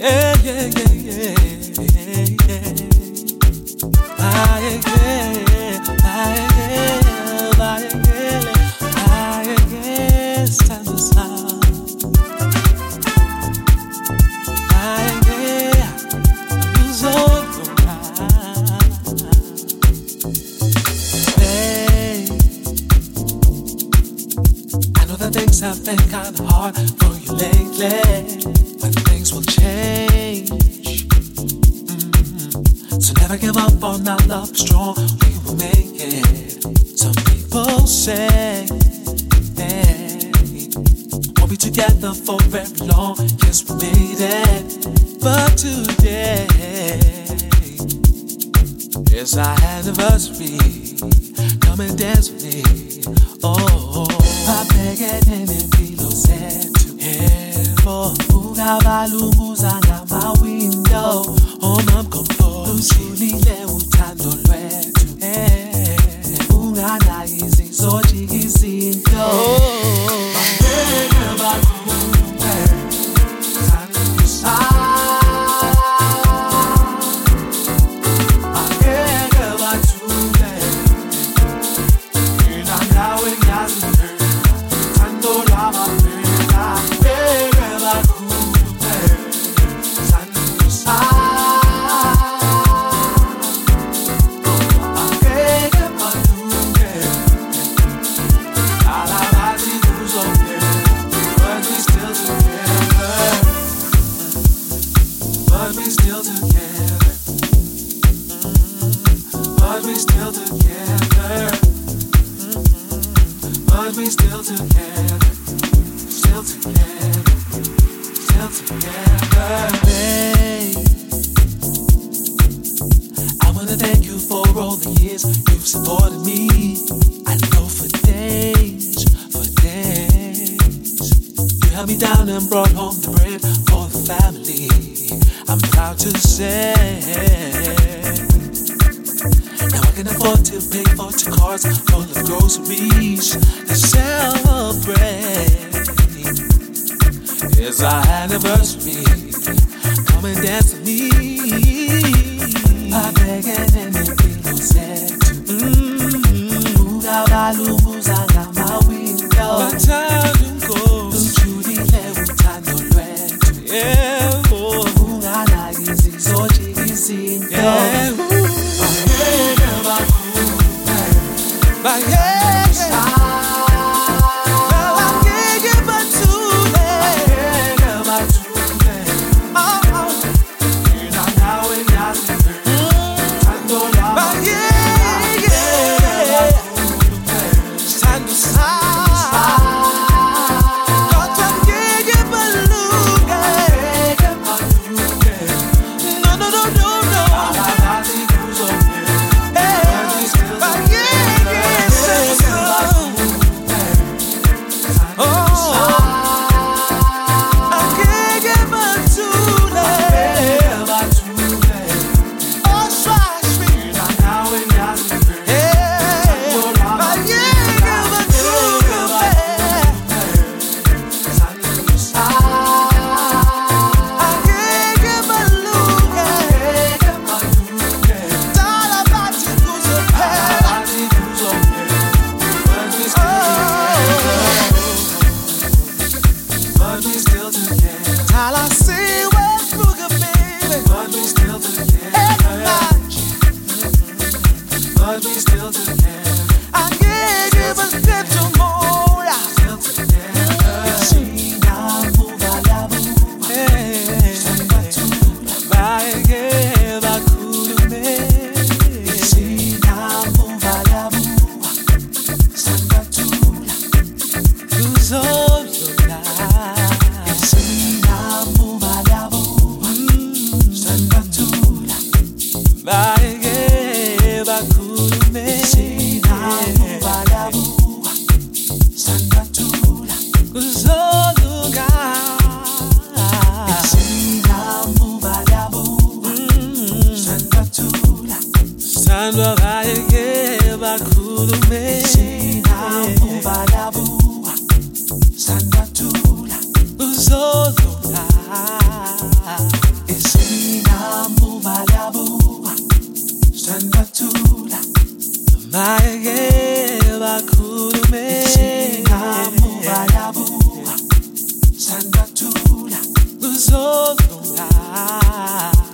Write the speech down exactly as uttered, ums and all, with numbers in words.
Yeah, yeah, yeah, yeah, yeah, yeah. Ah, yeah, yeah, ah, yeah, ah, yeah, ah, yeah, it's time to stop. Ah, yeah, it's over now. Hey, I know that things have been kinda hard for you lately, but things will change. Mm-hmm. So never give up on our love, strong, we will make it. Some people say, hey, won't be together for very long. Yes, we made it, but today is our anniversary. Come and dance with me. Oh, I beg and be lo set to heaven. Ugabalunguza ngama window. Oh, mam komfo. Usulile uthando lwethu. Ungana izizoji izinto. Bangeke bakhulume. Sanisa. Sandra Tula, kuzolunga.